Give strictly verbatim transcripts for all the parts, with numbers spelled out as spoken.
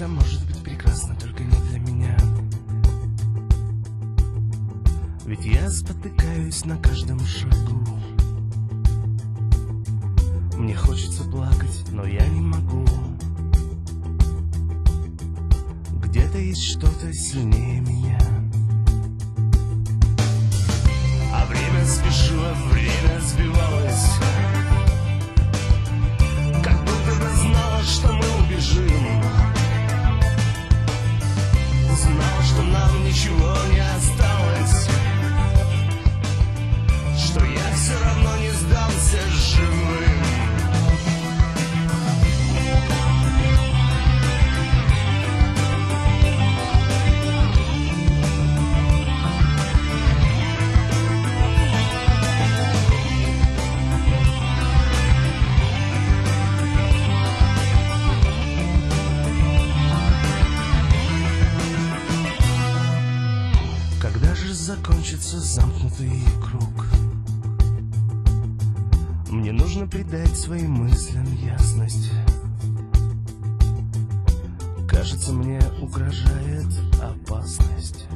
это может быть прекрасно, только не для меня. Ведь я спотыкаюсь на каждом шагу. Мне хочется плакать, но я не могу. Где-то есть что-то сильнее меня. А время спешило, время сбивалось, как будто бы знала, что мы убежим. Знала, что нам ничего не осталось, что я все равно не сдамся живым. Когда же закончится замкнутый круг? Мне нужно придать своим мыслям ясность. Кажется, мне угрожает опасность.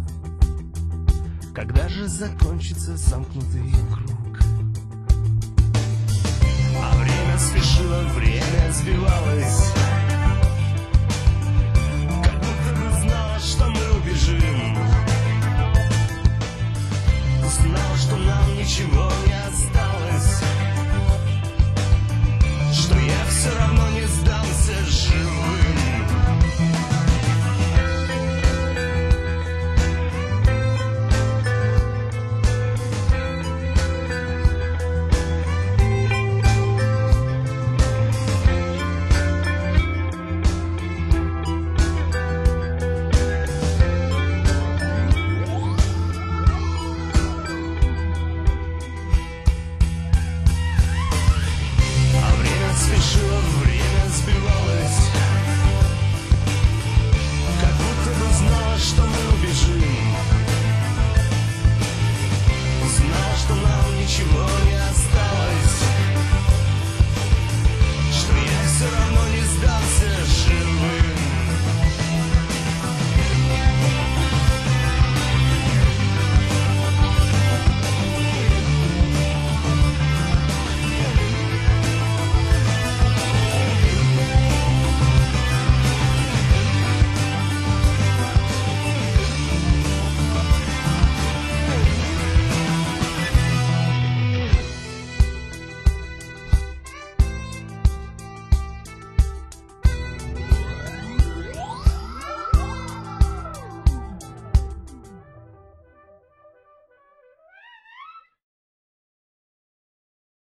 Когда же закончится замкнутый круг? А время спешило, время сбивалось,